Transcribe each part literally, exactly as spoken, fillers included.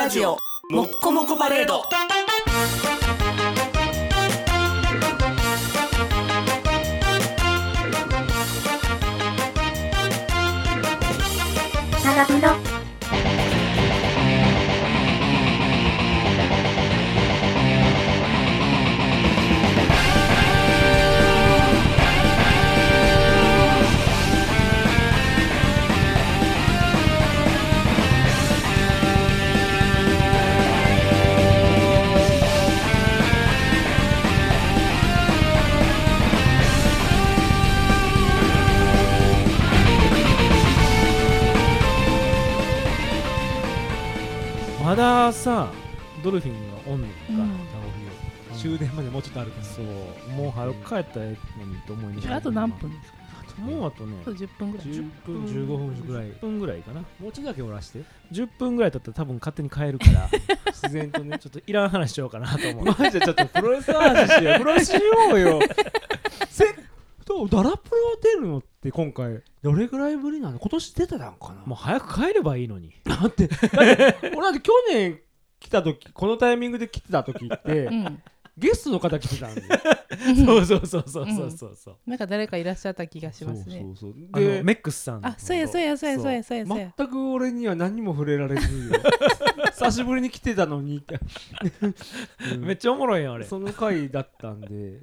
ラジオもっこもこパレード。 長風呂まださドルフィンがおんねんか、うん、 終電までもうちょっとあるから、 そうもう早く帰ったらええのにと思いながら。 あと何分ですか？ もうあとねあとじゅっぷんぐらい、 じゅっぷんじゅうごふんぐらいじゅっぷんぐらいかな。 もうちょっとだけおらしてじゅっぷんぐらい経ったら多分勝手に帰るから自然とねちょっといらん話しようかなと思う。 マジでちょっとプロレスの話しようプロレスしようよせどうダラプロ出るのって今回どれぐらいぶりなの？今年出てたんかな。 もう早く帰ればいいのに。 だってだって俺だって去年来た時このタイミングで来てた時って、うん、ゲストの方来てたんでそうそうそうそうそうそうそう、 うん、なんか誰かいらっしゃった気がしますね。 そうそうそうでメックスさん。 あ、そうやそうやそうやそうやそうやそうや。 全く俺には何も触れられず久しぶりに来てたのに、 うん、めっちゃおもろいやんあれ。 その回だったんで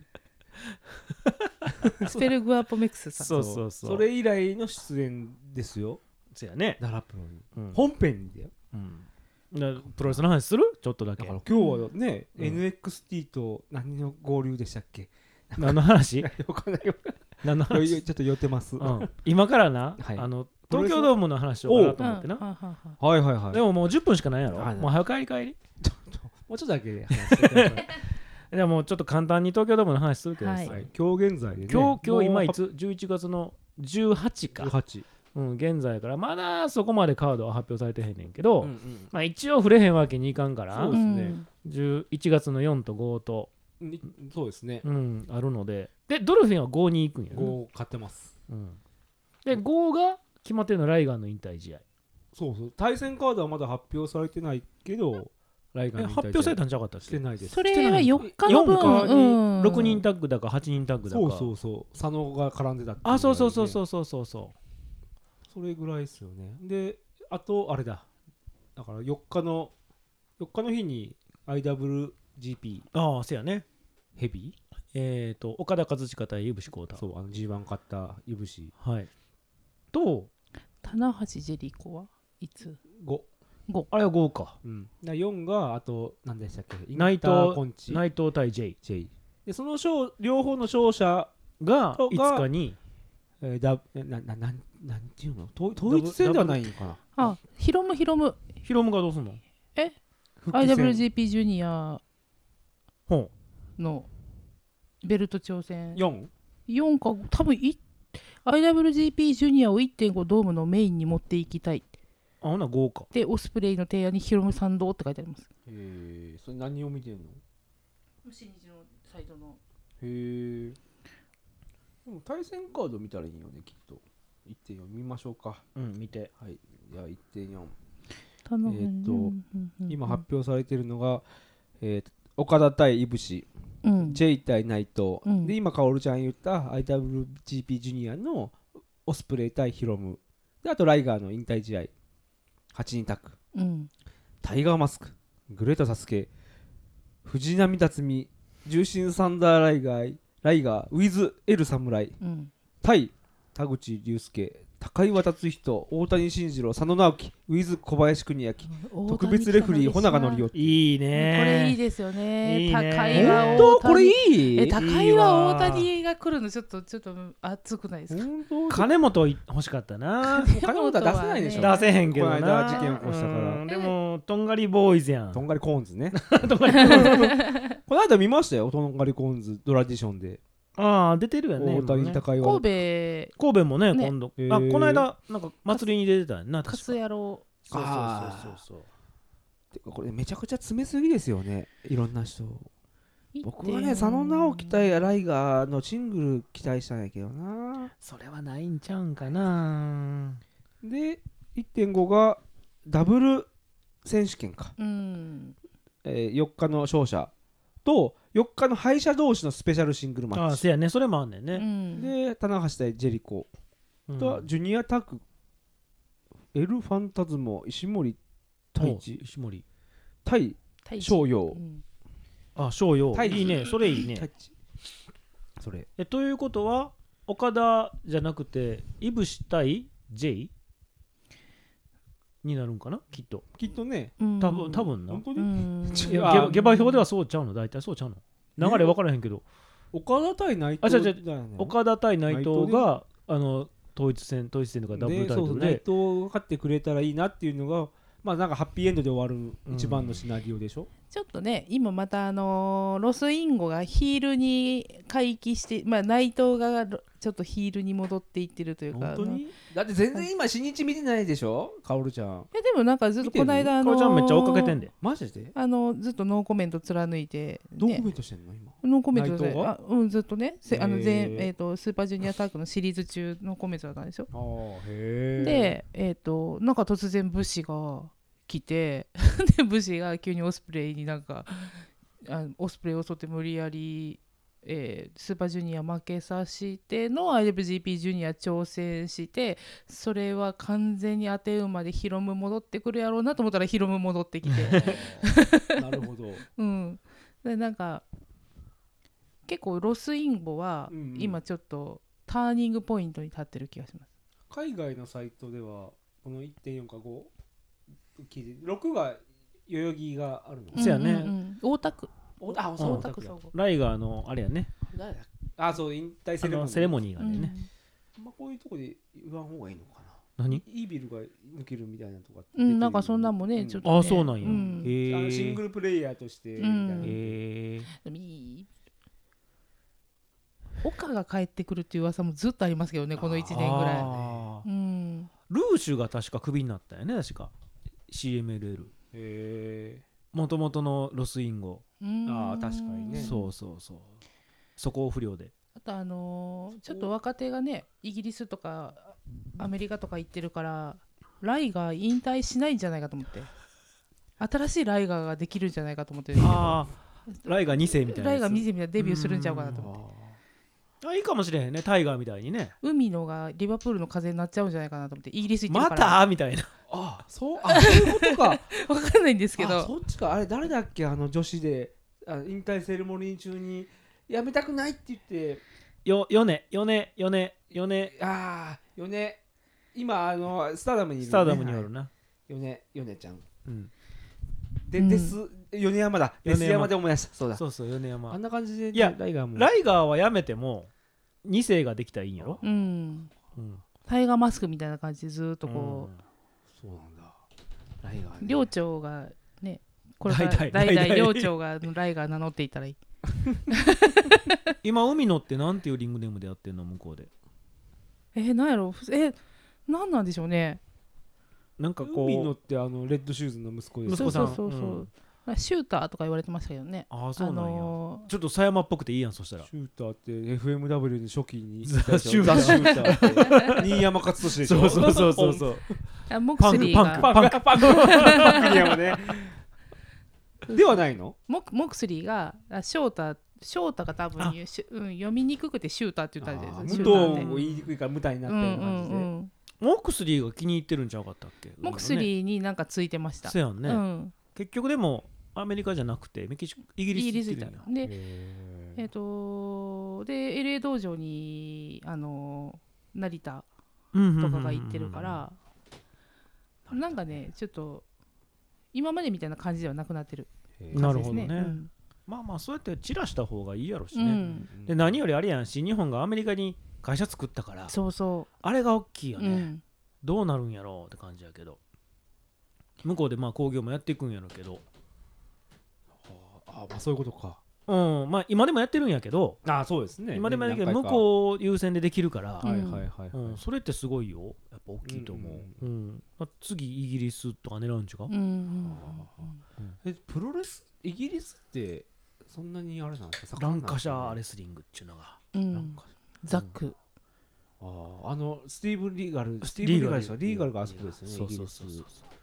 スペルグアポメックスさん。 そうそうそう。それ以来の出演ですよ。 そうやね。 ダラプロに、うん、本編だよ。うん。 プロレスの話する？ちょっとだけ。 だから今日はね、うん、エヌエックスティー と何の合流でしたっけ？ 何の話？ 何の話？ちょっと寄ってます。 うん、今からな、はい、あの東京ドームの話をしようかなと思ってな。 はいはいはい。 でももうじゅっぷんしかないやろ。はいはい、もう早く帰り帰り。 もうちょっとだけ話してください。 でもちょっと簡単に東京ドームの話するけどさ、はい、 今日現在でね。 今日今日今いつじゅういちがつのじゅうはちか。 じゅうはち。 うん、現在からまだそこまでカードは発表されてへんねんけど、うんうん、まあ、一応触れへんわけにいかんから、 そうですね、 じゅういちがつのよんとごと、 そうですね、 うん、あるので、でドルフィンはごに行くんやね。 ご買ってます、 うん、でごが決まってるのライガーの引退試合。 そうそう、対戦カードはまだ発表されてないけどライガーの引退試合発表されたんちゃうかったっけ？ してないです。 それはよっかの分、 よんかにろくにんタッグだかはちにんタッグだか。 そうそうそう佐野が絡んでたっていう、 あ、そうそうそうそうそうそうそう、 それぐらいですよね。で、あとあれだ。だからよっかのよっかの日に アイダブリュージーピー。 ああ、そうやね。 ヘビー？ えっと岡田和親対井伏浩太。 そう、あの ジーワン 勝った井伏。 はい。と棚橋ジェリコはいつ？ ご。 ご。 あれはごか。 うん。だよんがあと何でしたっけ？ 内藤内藤対 J。 J。でその勝両方の勝者がいつかに。 えー、だななななんていうの統一戦ではないのかな。 あ、ヒロムヒロムヒロムがどうすんの？ え アイダブリュージーピー ジュニアのベルト挑戦よん? よんか多分い アイダブリュージーピー ジュニアを いってんご ドームのメインに持っていきたい。 あ、ほなごか。 でオスプレイの提案にヒロム賛同って書いてあります。 へえ、それ何を見てんの？ 新日のサイトの。 へえ。でも対戦カード見たらいいよね、きっと。いってんよん 見ましょうか。 うん、見て。 はい。じゃあ いってんよん。 えー、っと、今発表されているのが、えー、岡田対井伏、うん、J 対内藤、うん、で、今、カオルちゃん言った アイダブリュージーピー ジュニアのオスプレイ対ヒロム。で、あとライガーの引退試合。はちにんタッグ、うん。タイガーマスク、グレータサスケ、藤波辰巳、重心サンダーライガー、ライガー、ウィズ・エル侍、うん、対田口竜介、高岩達人、大谷慎次郎、佐野直樹、ウィズ・小林邦明、特別レフリー、穂永則夫。 いいね。 これいいですよね。 いいね。 高岩本当これいい？ え、高岩大谷が来るのちょっとちょっと熱くないですか？ 金本欲しかったな。 金本は出せないでしょ。 出せへんけどな。 この間事件起こしたから。 でもとんがりボーイズやん。 とんがりコーンズね。とんがりコーンズ。この間見ましたよ。とんがりコーンズドラディションで。 ああ、出てるよね。 大谷高岩。 神戸神戸もね、今度。あ、この間なんか祭りに出てたよな。 カス野郎。 そうそうそうそう。 てかこれめちゃくちゃ詰めすぎですよね。いろんな人。僕はね、佐野直樹対ライガーのシングル期待したんやけどな。 それはないんちゃうんかな。 で いってんご がダブル選手権か、 うんえー、よっかの勝者とよっかの敗者同士のスペシャルシングルマッチ。 ああ、せやね、それもあんねんね。 うん、 で棚橋対ジェリコ、うん、とジュニアタッグエル・ファンタズモ石森太一石森対翔陽、うん、 あ翔陽いいね、それいいね。 それえということは岡田じゃなくていぶし対 J になるんかな、きっときっとね、 多分多分な。 本当に、 うん、 いや下馬評ではそうちゃうの、大体そうちゃうの、流れ分からへんけど。 岡田対内藤、 あ、違う違う、岡田対内藤があの統一戦統一戦とかダブルタイトルで、 内藤が勝ってくれたらいいなっていうのが、まあなんかハッピーエンドで終わる一番のシナリオでしょ、うん、 ちょっとね今またあのー、ロスインゴがヒールに回帰して、まあ、内藤がちょっとヒールに戻っていってるというか。 本当にだって全然今新日見てないでしょカオルちゃん。いやでもなんかずっとこの間あのー、 カオルちゃんめっちゃ追っかけてんで。 マジであのずっとノーコメント貫いて、ね、 どうコメントしてんの今。 ノーコメントで、あ、うん、ずっとねあの全、えー、とスーパージュニアタッグのシリーズ中のコメントだったんですよ。 あへで、えー、となんか突然武士が来てで武士が急にオスプレイになんかあオスプレイを襲って無理やり、えー、スーパージュニア負けさせての アイダブリュージーピー ジュニア挑戦して、それは完全に当て馬でヒロム戻ってくるやろうなと思ったらヒロム戻ってきてなるほど、 うん、でなんか結構ロスインゴは今ちょっとターニングポイントに立ってる気がします。 海外のサイトではこの いってんよん かごろくが代々木があるの。 そうやね、 うんうん、大田区あ、そう大田区ライガーのあれやね、 あ、そう引退セレモニーセレモニーがね、 うん、まあこういうとこで言わん方がいいのかな。 何イービルが抜けるみたいなとか、 うん、なんかそんなんもね、うん、ちょっと、ね、 あ、そうなんや、うん、 へあのシングルプレイヤーとしてみたいな、うん、 へー岡が帰ってくるっていう噂もずっとありますけどね、このいちねんぐらい、うん、 ルーシュが確かクビになったよね、確か シーエムエルエルへえもともとのロスインゴ、 ああ確かにね、 そうそうそう、そこを不良で、 あとあのー、ちょっと若手がねイギリスとかアメリカとか行ってるからライガー引退しないんじゃないかと思って、新しいライガーができるんじゃないかと思ってるんですけど、あライガーに世みたいなライガーに世みたいなデビューするんちゃうかなと思って、 あいいかもしれへんね、タイガーみたいにね、 海のがリバプールの風になっちゃうんじゃないかなと思って、イギリス行ってるからまたみたいな、 あそうあそういうことか分かんないんですけど、 そっちか。あれ誰だっけ、あの女子であ引退セレモニー中にやめたくないって言ってよヨネヨネヨネヨネああヨネ今あのスターダムにいる、ね、 スターダムにおるな、 ヨネヨネちゃん、うん、で、 うん、 です米山だ、米山で思い出した。そうだ、 そうそう米山、 あんな感じで、ね、 いやライガーもライガーはやめてもに世ができたらいいんやろ、 うんうん、タイガーマスクみたいな感じでずっとこう、うん、そうなんだ、ライガー、ね、 寮長がねこれから代々寮長がライガー名乗っていたらいい今海野ってなんていうリングネームでやってんの向こうで、 えー、なんやろえなんなんでしょうね、 なんかこう海野ってあのレッドシューズの息子です、 そうそうそうそう、うん、シューターとか言われてましたけどね。 ああそうなんや、あのー、ちょっと狭山っぽくていいやん、そしたらシューターって エフエムダブリュー の初期にザ・シューターって新山勝利でしょ。 そうそうそうそうあモクスリーがパンクパンクパンクパンク新山ねではないの。 モク、モクスリーがショーターショーターが多分、うん、読みにくくてシューターって言ったんですよ。 無糖も言いにくいから無体になったような感じで、うんうんうん、 モクスリーが気に入ってるんちゃうかったっけ。 モクスリーになんかついてました。 そうやんね、 うん、 結局でもアメリカじゃなくてメキシコイギリスイギリス行ったで、えー、とで エルエー 道場にあの成田とかが行ってるから、なんかねちょっと今までみたいな感じではなくなってる感じですね。 なるほどね、 うん、 まあまあそうやって散らした方がいいやろしね、うん、で何よりあれやんし、日本がアメリカに会社作ったから、 そうそうあれが大きいよね、うん、どうなるんやろうって感じやけど、向こうでまあ興行もやっていくんやろうけど、 ああまあそういうことか、 うん、まあ今でもやってるんやけど、 あそうですね、 今でもやるけど向こう優先でできるから、 はいはいはい、はい、 うん、それってすごいよ、やっぱ大きいと思う、うんうんうん、次イギリスとか狙うんちゃうか、うんうんうん、 えプロレスイギリスってそんなにあれなんですか、 ランカシャーレスリングっていうのが、 うん、ザック、 あああのスティーブン・リーガルスティーブン・リーガルリーガルがあそこですよね、 そうそうそうそう、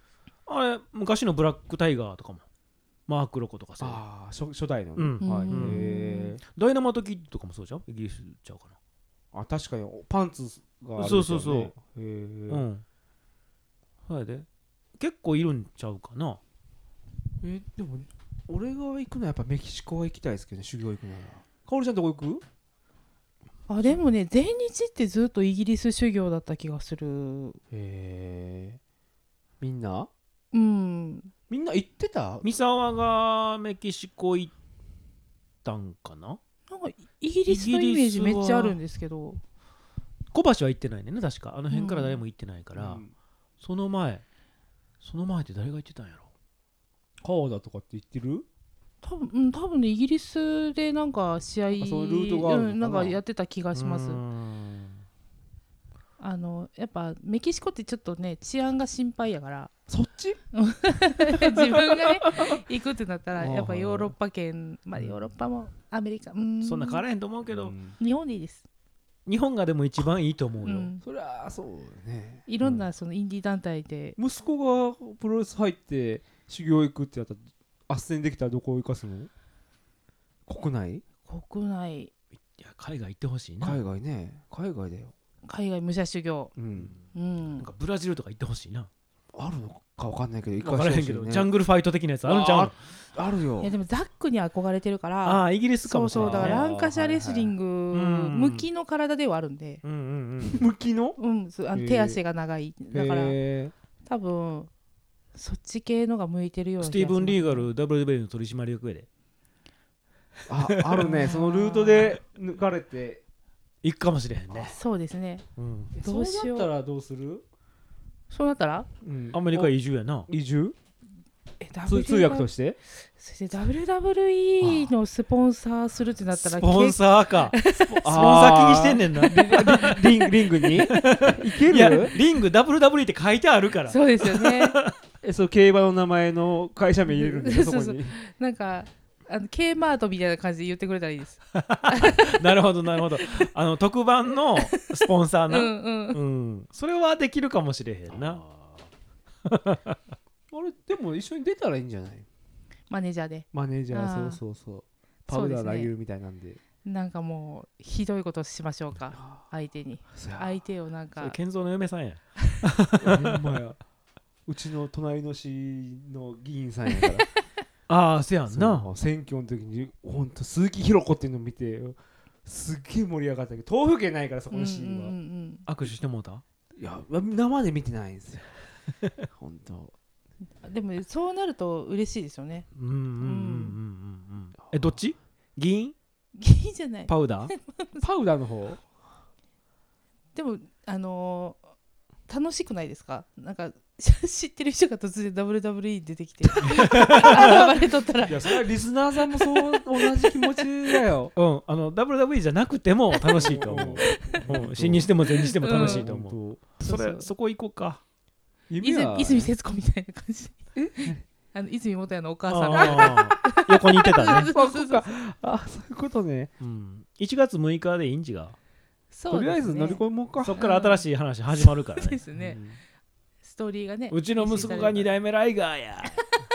あれ昔のブラックタイガーとかもマークロコとかさああ初, 初代のね、 うんはい、 うんへダイナマイトキッドとかもそうじゃんイギリスちゃうかーあ確かにパンツがあるんですよね。 そうそうそうへーなうんそうやで結構いるんちゃうかなえでも俺が行くのはやっぱメキシコは行きたいですけどね、修行行くなら。かおりちゃんどこ行く？ あでもね前日ってずっとイギリス修行だった気がする。 へえみんなうんみんな行ってた？ 三沢がメキシコ行ったんかな。 なんかイギリスのイメージめっちゃあるんですけど、 小橋は行ってないねんね確か。あの辺から誰も行ってないから、 うんその前その前って誰が行ってたんやろ。 川田とかって行ってる？ 多分、うん、多分ねイギリスでなんか試合あそういうルートがあるのかなうん、なんかやってた気がしますうー。んあのやっぱメキシコってちょっとね治安が心配やからそっち？ 自分がね行くってなったらあーやっぱヨーロッパ圏、まあヨーロッパもアメリカ、うんそんな変わらへんと思うけど、 うん日本でいいです、 日本がでも一番いいと思うよ、 うん、 そりゃそうだね。 いろんなそのインディー団体で、 息子がプロレス入って修行行くってやったら斡旋できたらどこ行かすの？国内？ 国内いや海外行ってほしいな。 海外ね、海外だよ。 海外武者修行、 うんうんなんかブラジルとか行ってほしいな。 あるのか分かんないけど行分からへんけど、ジャングルファイト的なやつあるんちゃうの。 ああるよいやでもザックに憧れてるからああイギリスかそうそうもしれない、ね、 だからランカシャレスリングうん向きの体ではあるんで、 うんうん向きの？ うん、そうあのへー手足が長いだからへ多分そっち系のが向いてるよううんなスティーブン・リーガルル ダブリューダブリュー の取締役やでああるねそのルートで抜かれて。 行くかもしれへんね、 そうですね。 うん、 どうしようそうなったらどうする？ そうなったらうんアメリカ移住やな。 移住？ え通通訳として？ そして ダブリューダブリューイー のスポンサーするってなったらスポンサーかスポンサあーー気にしてんねんな。 リングリングにいけいやる？ リング ダブリューダブリュー って書いてあるから。 そうですよねえそう競馬の名前の会社名入れるんだよそこそうに。 なんかあの K マートみたいな感じで言ってくれたらいいですなるほどなるほど。あの特番のスポンサーな、 うんうんうん、それはできるかもしれへんな。 あれでも一緒に出たらいいんじゃない？ マネージャーでマネージャーあーそうそうそうパウダー投げるみたいなんで。 なんかもうひどいことしましょうか相手にそや相手をなんそれか健三の嫁さんや。 ほんまやうちの隣の市の議員さんやからああせやんな。 そう選挙の時にほんと鈴木ひろ子っていうのを見てすっげえ盛り上がったけど豆腐券ないからそこの市は、 うんうんうん握手してもうた。 いや生で見てないんですよほんとうんでもそうなると嬉しいですよねうんうんうんうんうんうん。えどっち？議員？ 議員じゃないパウダー？ パウダーの方でもあのー楽しくないですか？なんか知ってる人が突然 ダブリューダブリューイー に出てきて現れとったらいやそれはリスナーさんもそう同じ気持ちだようんあの ダブリューダブリューイー じゃなくても楽しいと思う。うん新にしても前にしても楽しいと思う。 ほんとそそうそうれそこ行こうか。 夢は泉泉節子みたいな感じあの泉元也のお母さんがあー横にいてたね。 そうそうそうあそういうことねうんいちがつむいかでいいんちが。 そうですねとりあえず乗り込もうかそっから新しい話始まるからね。 ですね、 うんストーリーがねうちの息子がにだいめライガーや。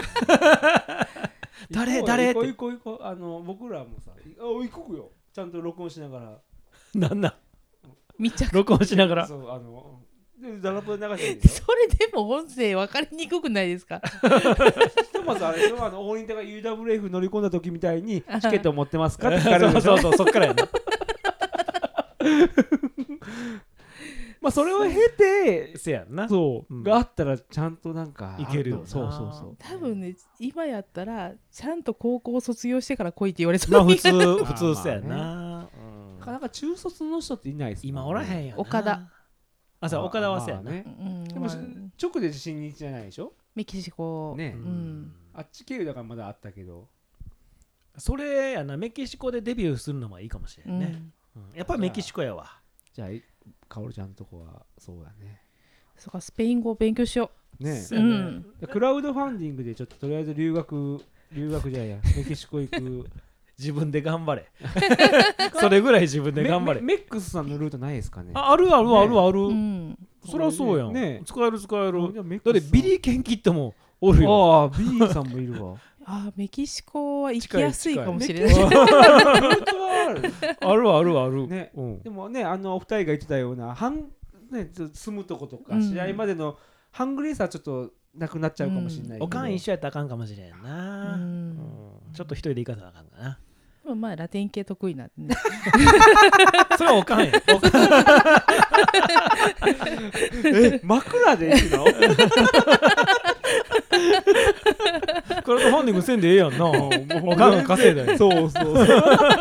誰行こう誰行こう行こう行こうあの僕らもさあ行こうよちゃんと録音しながらなんなん密着録音しながら。 そうあのでダラポで流してるでしそれでも音声分かりにくくないですか？ ょひとまずあれでしょあの大仁田が ユーダブリューエフ 乗り込んだ時みたいにチケット持ってますかって聞かれるでしょそうそうそうそっからやな。 まあそれを経てせやんな。 そう、 うんがあったらちゃんとなんかいけるよなそうそうそう多分ね今やったらちゃんと高校卒業してから来いって言われそうまあ普通まあ普通そうやまな。うんなんか中卒の人っていないですもんね今おらへんよな。 岡田あそう岡田はそうやな。 まあねうんでもまあ直で新日じゃないでしょメキシコ、 ねうんあっち経由だからまだあったけどそれやなメキシコでデビューするのもいいかもしれうんんね。うんやっぱりメキシコやわ。 じゃあかおるちゃんのとこはそうだねそうかスペイン語を勉強しよねう、うそうやねん、 クラウドファンディングでちょっととりあえず留学留学じゃやメキシコ行く自分で頑張れ。それぐらい自分で頑張れ。 メメックスさんのルートないですかねああるあるあるある。 うん、 そりゃそうやん。 ね使える使える。 じゃあメッだってクスさんビリー・ケンキットもおるよ。 ああ B さんもいるわあメキシコは行きやすいかもしれない。 本当はあるあるあるある。 ね、 うん、 でもねあのお二人が言ってたようなハン、ね、住むとことか、 うん、 試合までのハングリーさはちょっとなくなっちゃうかもしれないけど、 おかん一緒やったらあかんかもしれんな、 うんうん、ちょっと一人で行かなあかんかな。 でもまあラテン系得意なんでねそれはおかんや。 え枕で行くのクラウドファンディングせんでええやんな。おかんが稼いだよ。 そうそうそう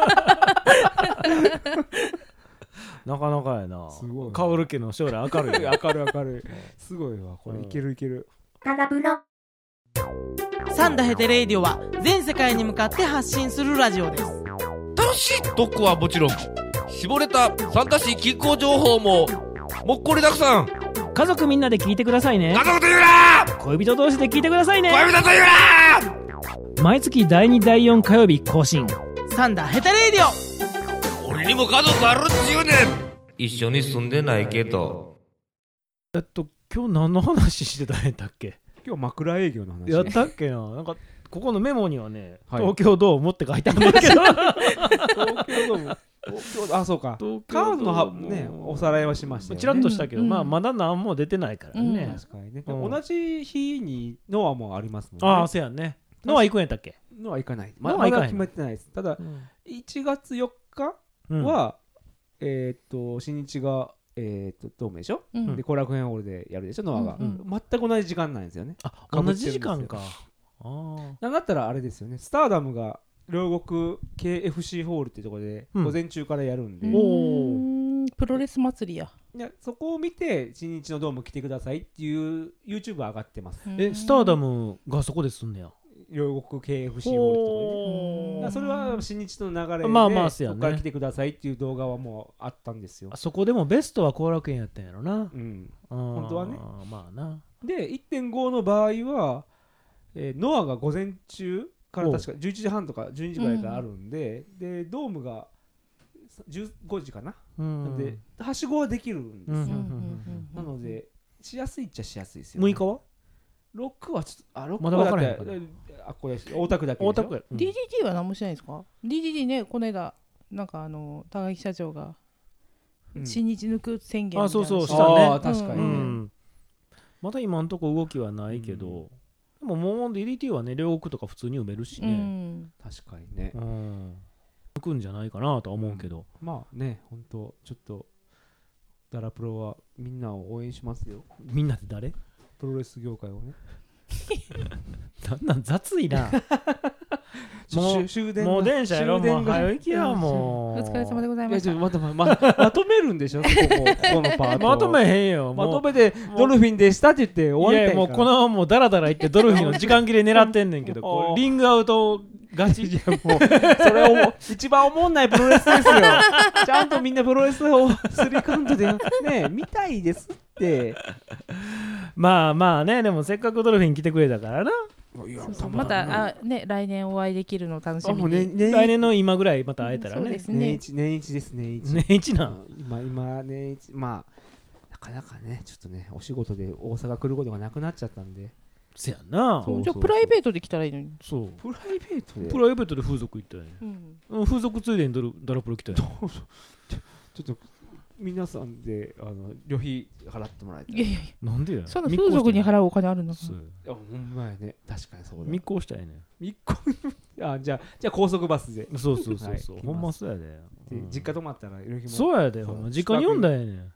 なかなかやな。 すごいカオル家の将来明るいよ。 明るい明るいすごいわこれ、いけるいける。 タガプロサンダヘテレイディオは全世界に向かって発信するラジオです。 楽しい特攻はもちろん、絞れたサンタシ気候情報ももっこりたくさん。 家族みんなで聞いてくださいね。 家族と言うな、 恋人同士で聞いてくださいね。 恋人と言うな。 毎月だいにだいよん火曜日更新。 サンダヘテレイディオ。 俺にも家族あるっちゅうねん。一緒に住んでないけど。 えっと今日何の話してたんやったっけ。 今日枕営業の話やったっけな。なんかここのメモにはね、 はい、 東京ドームって書いてあるんだけど東京ドーム東京あそうかカードのはねおさらいはしましたよね。 ちらっとしたけど、 うん、 まあまだ何も出てないからね、 うん、 確かにね、 うん、 同じ日にノアもありますもんね。 ああそうやね。ノア行くんやったっけ。 ノア行かない。まノア行かないだ決まってないです。ただ、 うん、 いちがつよっかは、うん、えー、っと新日がえー、っとドームでしょ、うん、で後楽園ホールでやるでしょノアが、うんうん、全く同じ時間なんですよね。 あ同じ時間か。 あなんだったらあれですよね、スターダムが両国 ケーエフシー ホールっていうところで午前中からやるんで、 うん、おプロレス祭りや。 いやそこを見て新日のドーム来てくださいっていう YouTube 上がってます。 えスターダムがそこですんねや。 両国 ケーエフシー ホールってところで、ね、それは新日の流れで、 まあまあそうやね、 ここから来てくださいっていう動画はもうあったんですよ。 あそこでもベストは後楽園やったんやろな、うん、 本当はね。 まあなで いってんご の場合はえー、ノアが午前中から確かじゅういちじはんとかじゅうにじぐらいからあるんで、うん、でドームがじゅうごじかな、うん、ではしごはできるんですよ、うん、なのでしやすいっちゃしやすいですよ、ね、 むいかはろくはちょっとあろくまだ分からへんかな。 あこれ大田区だけでしょ。 大田区や、 うん、ディーディーティー は何もしないんですか。 ディーディーティー ねこの間なんかあの高木社長が新日抜く宣言みたいな、 うん、あそうそうしたね。 あ確かにね、うん、 まだ今のところ動きはないけど、うんでももう ディーディーティー はね両国とか普通に埋めるしね、うん、 確かにね、うん、 抜くんじゃないかなとは思うけど、 うん、まあね本当ちょっとダラプロはみんなを応援しますよ。 みんなって誰？ プロレス業界をねなんなん雑いなもう終電もう電車やろもう早行きやもうお疲れ様でございました。 またまままとめるんでしょここここのパートまとめへんよ。 まとめてドルフィンでしたって言って終わりたいから。 いやもうこのままもうダラダラ言ってドルフィンの時間切れ狙ってんねんけどこうリングアウトガチいやもうそれを一番おもんないプロレスですよちゃんとみんなプロレスをスリーカウントでね見たいですってまあまあねでもせっかくドルフィン来てくれたからな。 そうそうまたあ、ね、来年お会いできるの楽しみに、 ねね、来年の今ぐらいまた会えたらね。 そうですね年一年一です年一年一な今今年一まあなかなかねちょっとねお仕事で大阪来ることがなくなっちゃったんで。 せやな。 じゃあプライベートで来たらいいのに。 そうプライベートでプライベートで風俗行ったよね、うん、風俗ついでにドルダラプロ来たよちょっと皆さんであの旅費払ってもらいたい。 いやいやなんでやそんな風俗に払うお金あるんだから。 いやほんまやね確かにそうだ。 密航したいね。 密航あじゃあじゃあ高速バスで。 そうそうそうそう、はい、ほんまそうやで、 うん、実家泊まったら旅費もそうやでほんま実家に呼んだやねん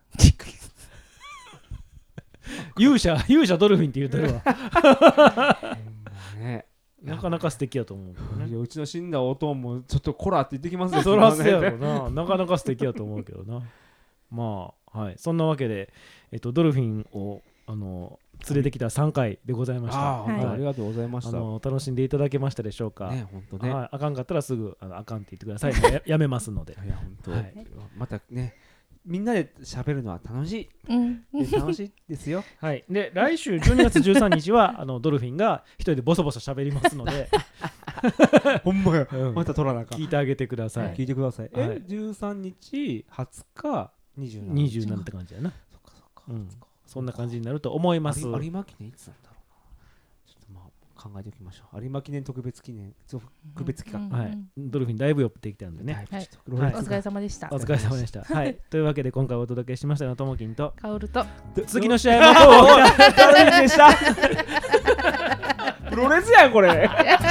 勇者勇者ドルフィンって言うてるわねなかなか素敵やと思うけどね。 いやうちの死んだおとんもちょっとコラって言ってきますよ。 そらそうやろななかなか素敵やと思うけどなまあはいそんなわけで、えっと、ドルフィンをあの連れてきたさんかいでございました。 あ、はい、ありがとうございました。 あの楽しんでいただけましたでしょうか。 ね本当ね、 はい、あかんかったらすぐあのあかんって言ってください、ね、や, やめますので。 いや本当、はい、またねみんなで喋るのは楽しい、 うん、 楽しいですよはい、で来週じゅうにがつじゅうさんにちはあのドルフィンが一人でボソボソ喋りますのでほんまや、 うん、 また取らなあかん。 聞いてあげてください、 はい、聞いてください、 はい、 えじゅうさんにちはつかにじゅうしちにじゅうしちって感じやな。そっかそっか、うん、そんな感じになると思います。 有馬記念いつなんだろうな。ちょっとま考えておきましょう。有馬記念特別記念特別企画、 うんはい、ドルフィンだいぶ寄ってきたんでね、 はいちょっとはいお疲れ様でしたお疲れ様でした。はい、というわけで今回お届けしましたのはともきんとカオルと次の試合もこうダメでしたプロレスやんこれ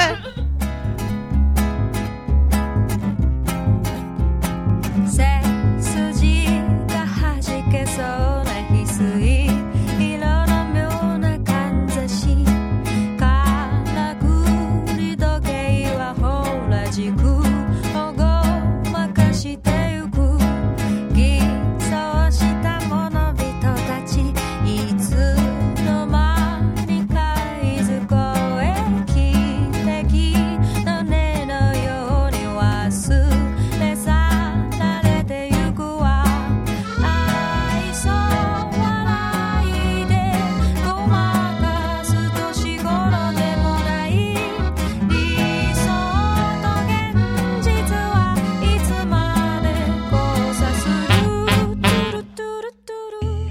背筋がはじけそうな翡翠色の妙なかんざしからくり時計はほら軸をごまかしてゆく偽装した者々たちいつの間にかいずこへ汽笛の音のように忘れ去られてゆくわ愛想笑いでごまかす年頃でもない理想と現実はいつまで交差するトゥルトゥルトゥ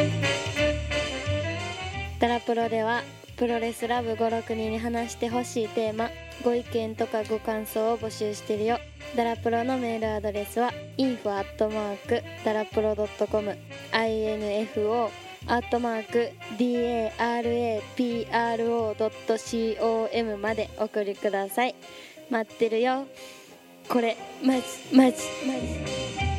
ルダラプロではプロレスラブご、ろくにんに話してほしいテーマご意見とかご感想を募集してるよ。ダラプロのメールアドレスは インフォ アットマーク ダラプロ ドットコム インフォ アットマーク ダラプロ ドットコム までお送りください。待ってるよ。これマジマジマジ